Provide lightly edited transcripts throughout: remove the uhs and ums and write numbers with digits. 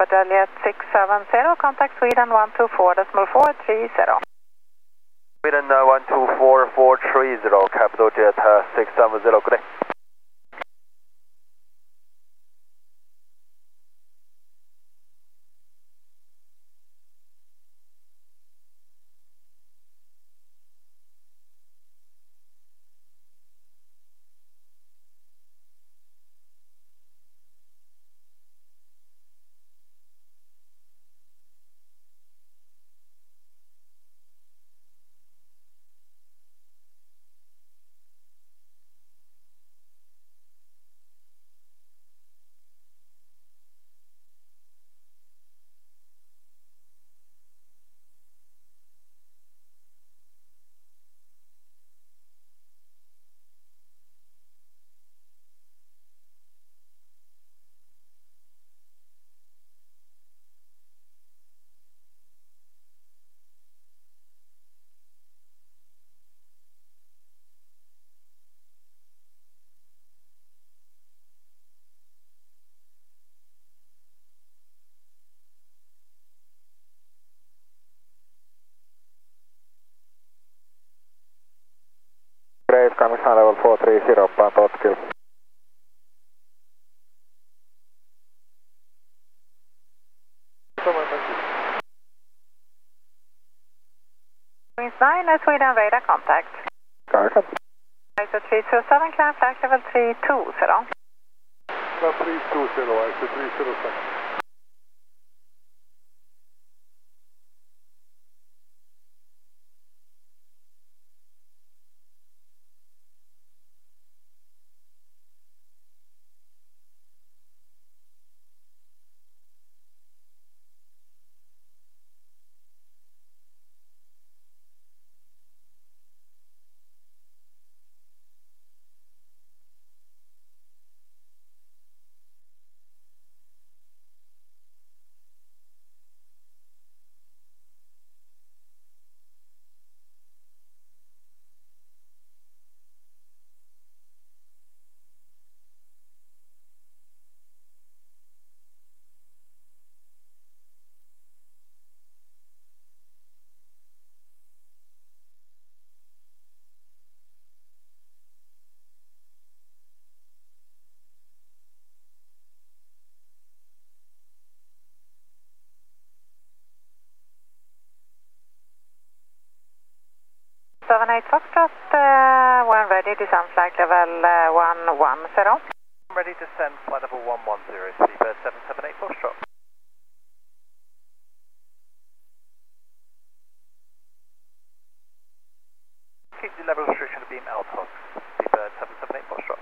Papa Juliet 670, contact Sweden 124.430. Sweden 124.430, Capital Jet 670, good day. Great, coming on level 430, Papa Oscar. Wings 9, Sweden radar contact. Carson. ISO 307, climb flight level 320. 320, ISO 307. Seven eight Foxtrot, when ready, descend flight level 110. Ready to send flight level 110, Seabird 778 Foxtrot. Keep the level restriction of beam LTOX, Seabird 778 Foxtrot.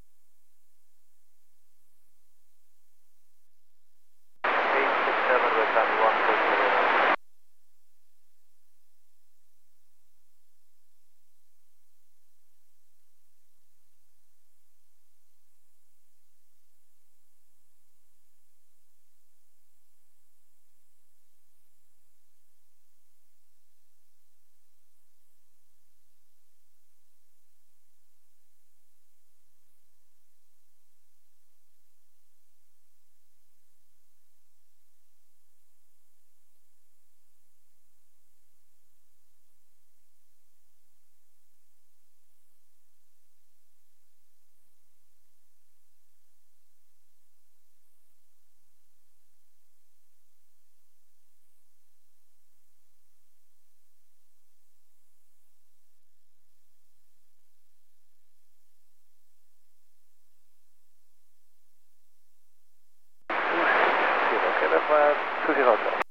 867, we're coming 140. Okay, that's 200.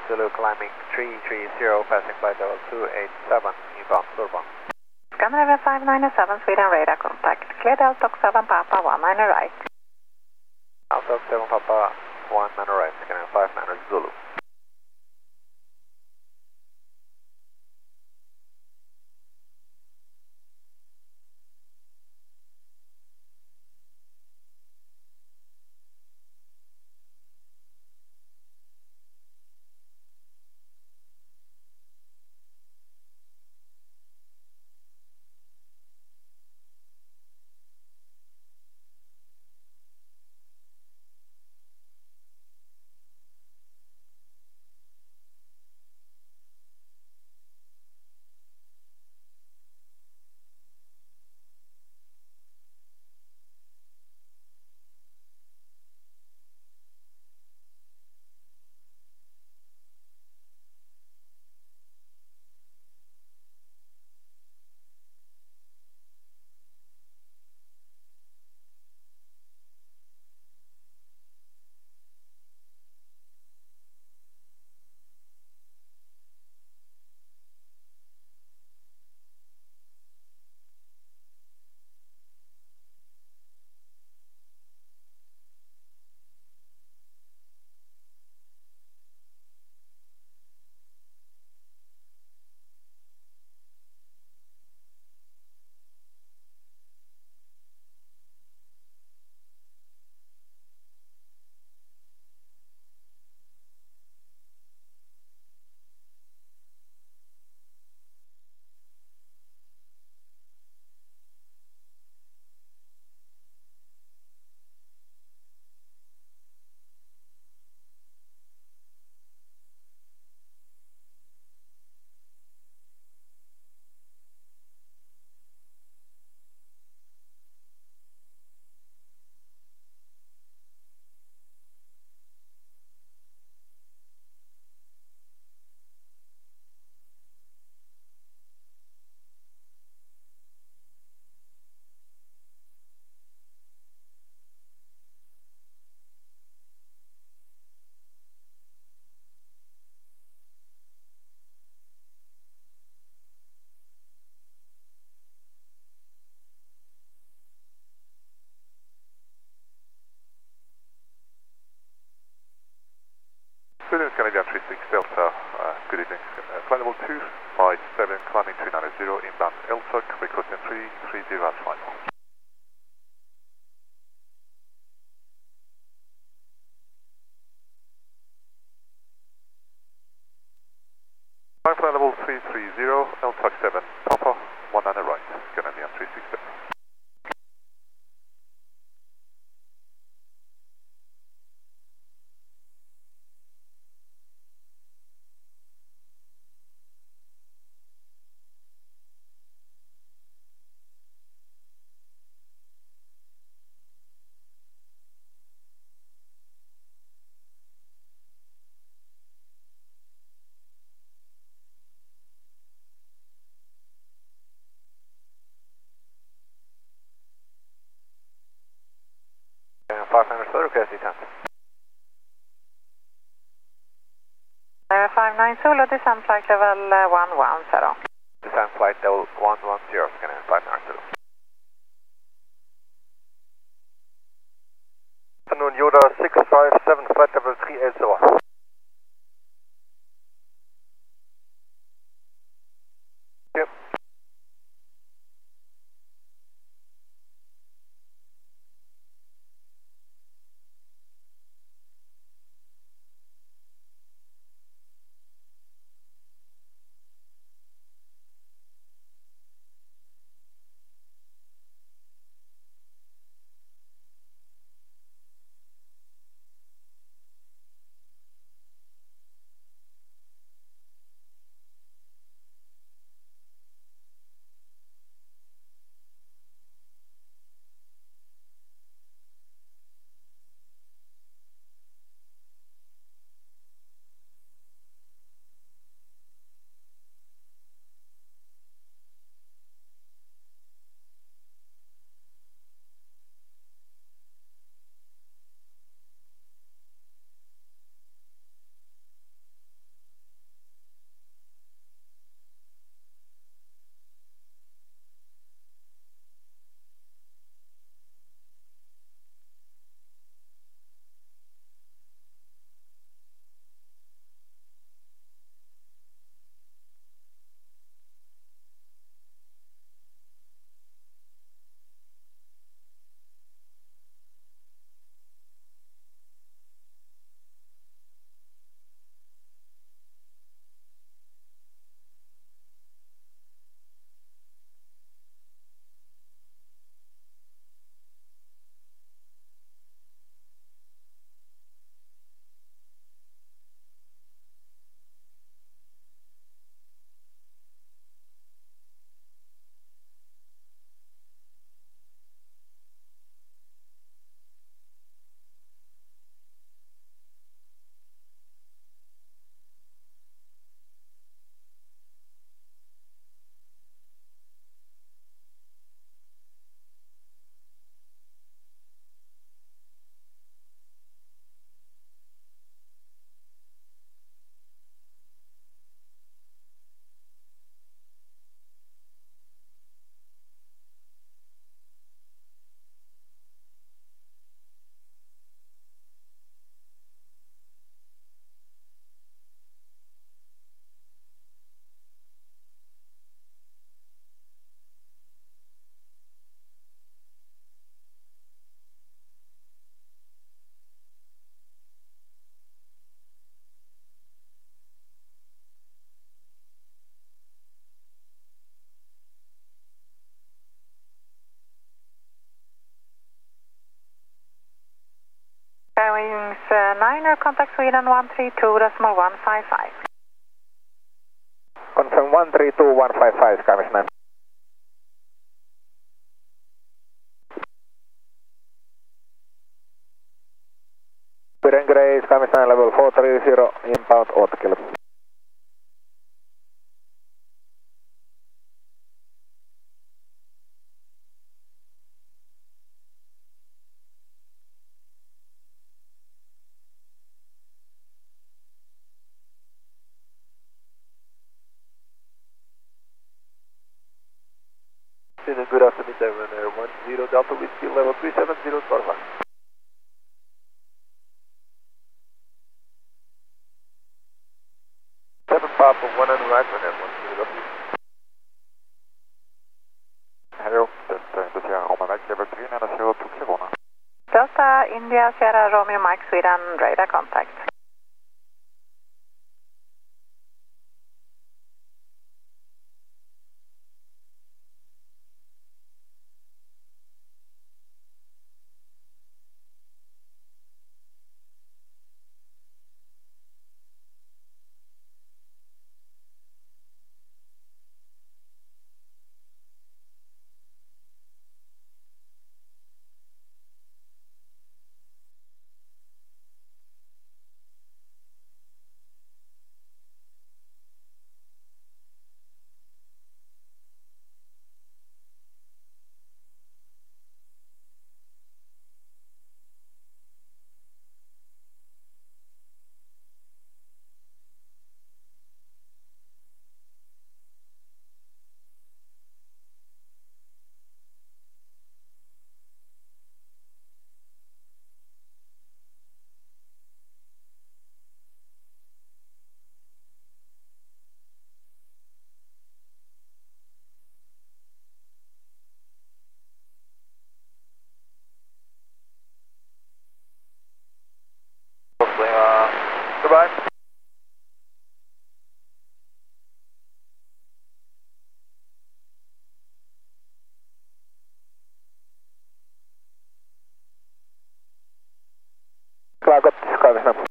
Zulu climbing 330, passing by level 287, inbound Durban. Scandinavia 597, Sweden radar contact. Clear Delta 7 Papa 19 right. Delta 7 Papa 19 right, Scandinavia 590 Zulu. Sweden Scandinavia 36 Delta, good evening. Flight level 257, climbing 390, inbound LTUC, requesting 330 at final. Flight level 330, LTUC 7, Papa, 19 right, Scandinavia 36 Delta. Scandinavia 590, request descent. Scandinavia 59 Zulu, descent flight level 110. Descent flight level 110, Scandinavia 590. Afternoon, Yoda 657, flight level 380. Yep. Niner, contact Sweden 132.155. Confirm 132.155, Skymiss 9. Sweden Grey, Skymiss 9 level 430, inbound Otkil. Good afternoon, Ryanair 10 Delta Whiskey level 370 Torva. Seven Papa 1 on right, Ryanair 10 Delta Whiskey. Hello, Delta India Sierra Romeo Mike level 390 to Kiruna. Delta India Sierra Romeo Mike Sweden, radar contact. Goodbye. Flag up, Skymiss 9.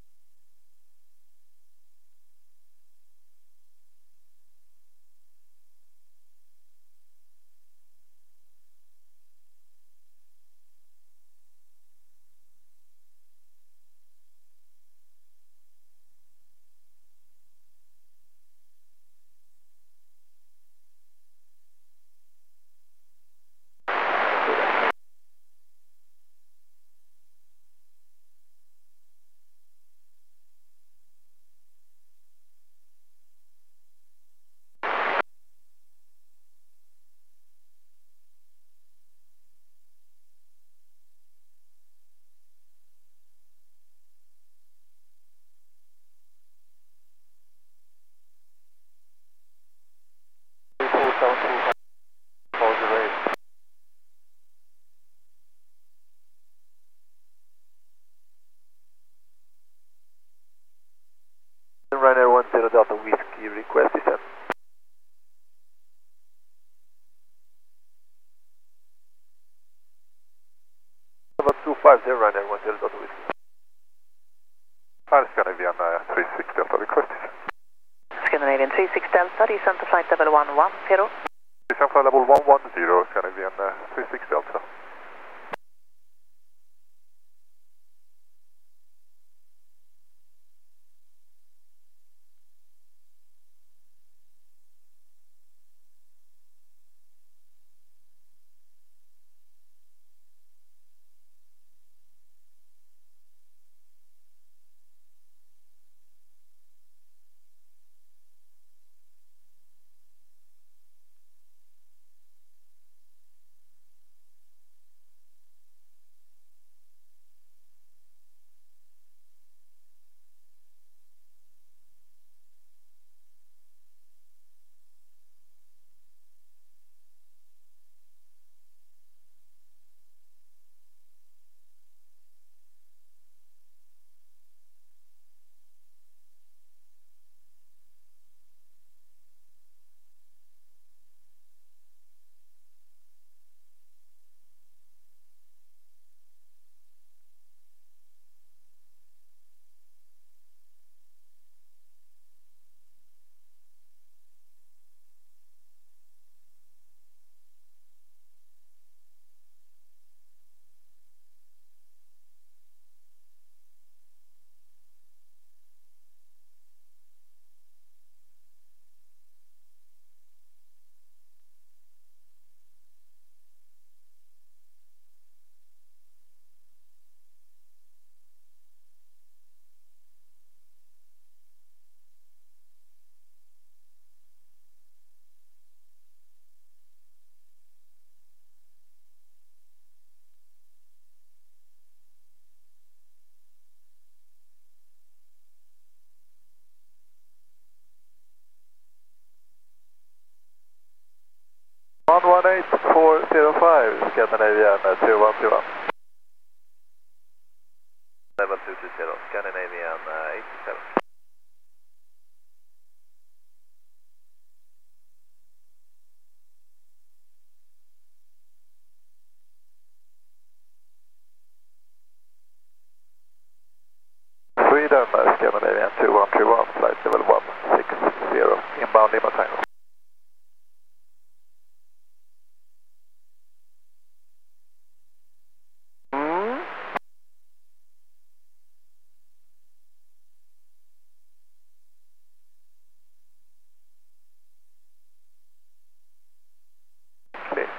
Ryanair 10 Delta Whiskey, request is sent. Number 250 Ryanair 10 Delta Whiskey. Scandinavian 36 Delta, request is sent. Scandinavian 36 Delta, descent to flight level 110. Descent flight level 110, Scandinavian 36 Delta. 18405, Scandinavian 2121. Level 220, Scandinavian 87. Sweden, Scandinavian 2121, flight level 160, inbound Lima Tango. Clear.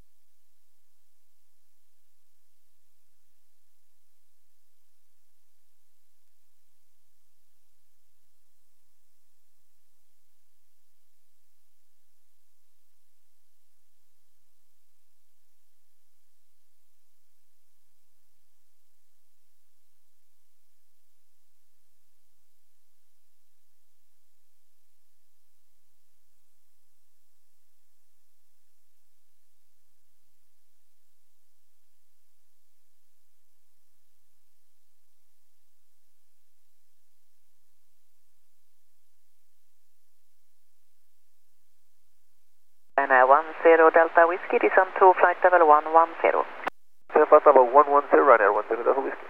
And 10 Delta Whiskey, descent to flight level 110. Flight level 110, Ryanair 10 Delta Whiskey.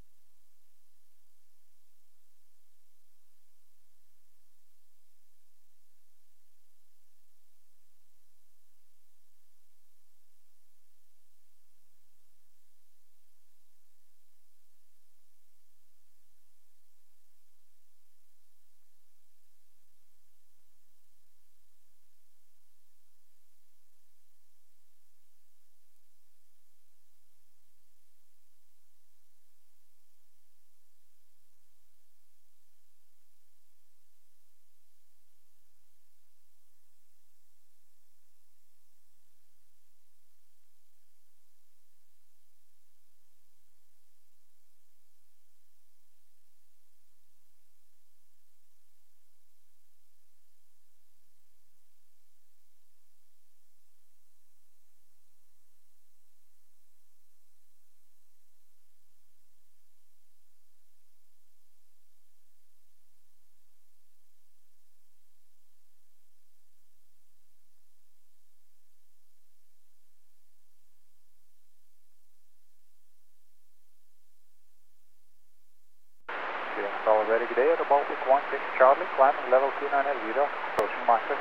Already good day at the Baltic 16 Charlie, climbing level 2980, approaching marker.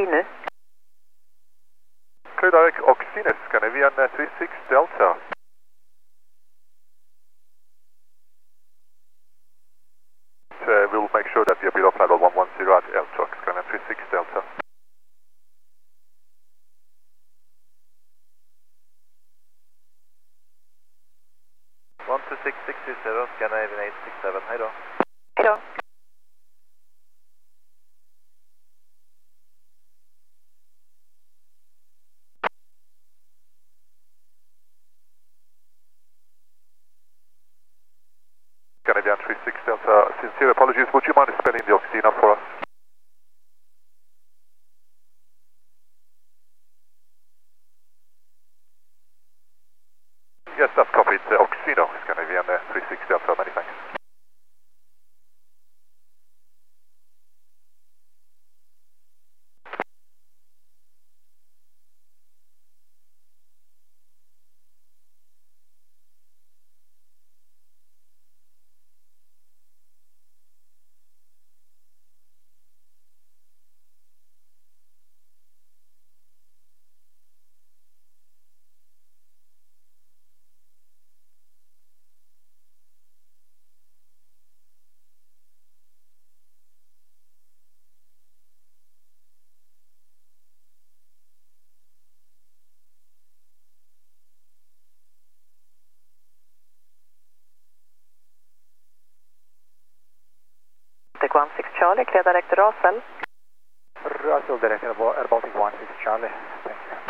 Oxinus. Clear direct Oxinus, Scandinavian 36 Delta. We'll make sure that you're below flight level 110 at L-Truck, Scandinavian 36 Delta. Scandinavian 867, hej då. Hej då. Canadian 36 Delta, sincere apologies. Would you mind spelling the oxygen up for us? Yes, that's copied. Oxino, Scandinavian 36 Delta. Many thanks. Baltic 16 Charlie, clear direct to Russell. Russell, direct Baltic 16 Charlie. Thank you.